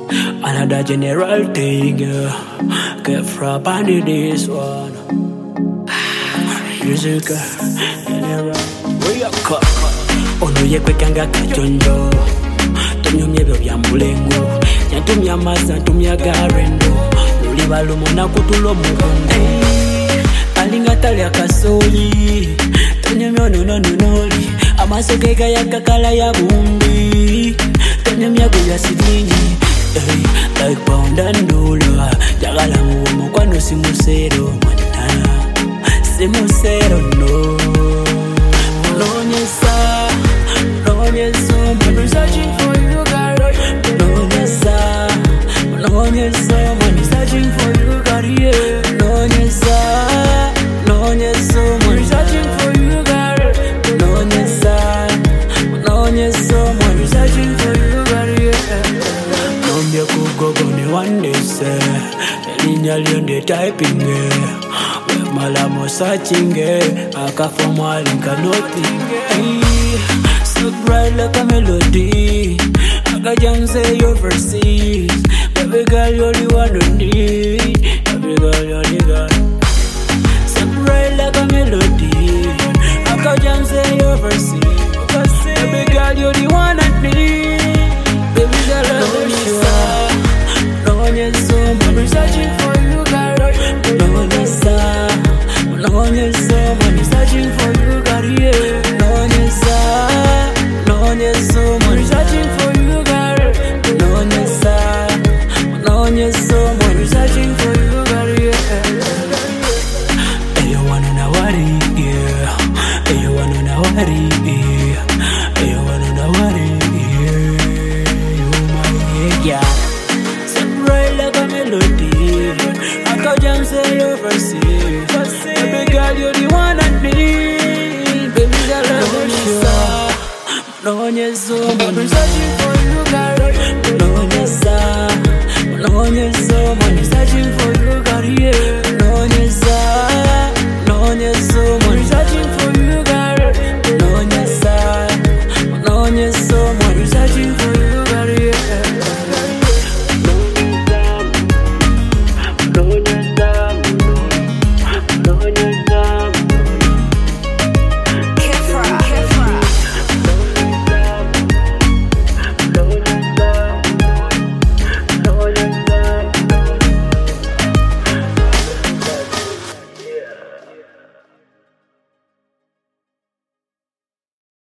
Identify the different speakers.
Speaker 1: Another general thing, get frap on this one. Music, general, we are cut. Ono ye kwekanga kajonjo. Tunyumye bya mulengo. Nyatumya masa, tumya garendo. Luliba lumona kutulo mugongo. Alinga tali akasoli. Tunyumya nonoli. Amasoke kaya kakala ya bumbi. Tunyumya kuya sidingi. Like pound and dollar. Jagala muomo kwano simusero mwana. Simusero no. Nonyesa, nonyesa. I'm searching for you, girl. Nonyesa, nonyesa. I'm searching for you, girl. Nonyesa, nonyesa. I'm searching for you, girl. Nonyesa, nonyesa. I'm searching for you, girl. Nombia kugogo ni one day say. Elinya lionde typing Malamo searching Akafoma linka nothing So bright like a melody Aka jam say you're overseas Baby girl you're the one who need Baby girl you're the girl So bright like a melody Aka jam say you're overseas Baby girl you're the one I need Baby girl I'm sure I'm searching for you girl Nonyesa, nonyesa, I'm searching for you girl Nonyesa, nonyesa, I'm searching for you girl Nonyesa, nonyesa, I'm searching for you girl Hey you wanna know what it is Hey you wanna know what it is Hey you wanna know what it is You my yeah like a melody I can jam say overseas Baby girl you're the one I need Baby girl Nonyesa, I'm searching for you girl Nonyesa, nonyesa, I'm searching for you girl Nonyesa, nonyesa, I'm searching for you girl Nonyesa, nonyesa, I'm searching for you